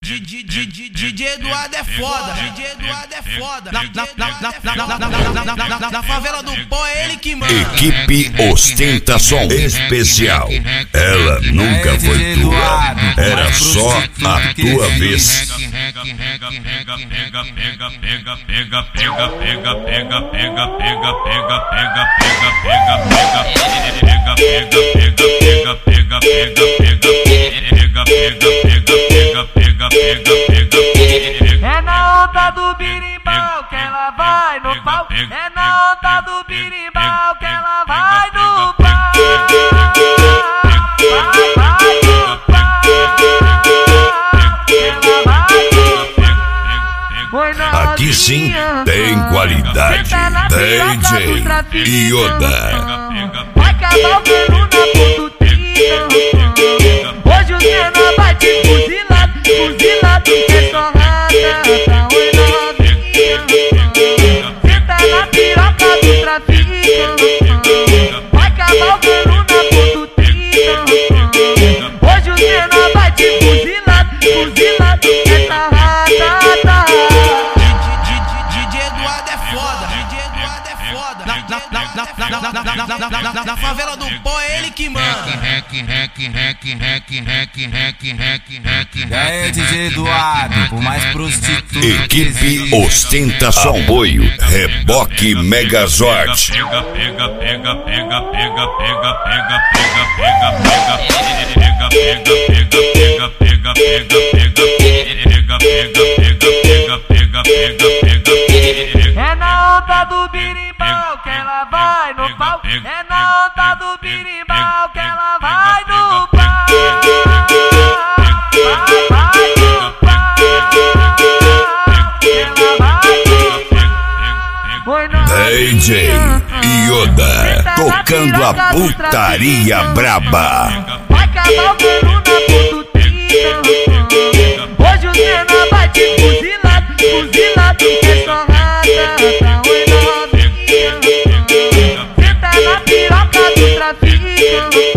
DJ Eduardo é foda, DJ Eduardo é foda. Na favela do pó é ele que manda. Equipe Ostentação Especial. Ela nunca foi tua, era só a tua vez. É na onda do birimbau que ela vai no pau. É na onda do birimbau que ela vai no pau. Vai no pau. Ela vai no pau. Aqui sim tem qualidade. DJ Yoda. Vai cavalgando na pontutinha. Hoje o menor vai te fuzilar, fuzilado que só rata, tá oi novinha. Senta na piroca do traficante. Vai cavalgando na pontutinha. Hoje o menor vai te fuzilar, fuzilado que só rata. DJ Eduardo é foda, DJ Eduardo é foda. Na favela do pó é ele que manda. E aí, DJ Eduardo, por mais prostituta. Equipe Ostentação. Apoio Reboque Megazord. É na onda do birimbau que ela vai no pau. É na onda do birimbau que ela vai no pau. Vai no pau. Ela vai no pau. DJ Yoda tocando a putaria braba. Vai cavalgando na pontutinha. Hoje o menor vai te fuzilar, fuzilado que só rata, tá oi novinha. Senta na piroca do traficante.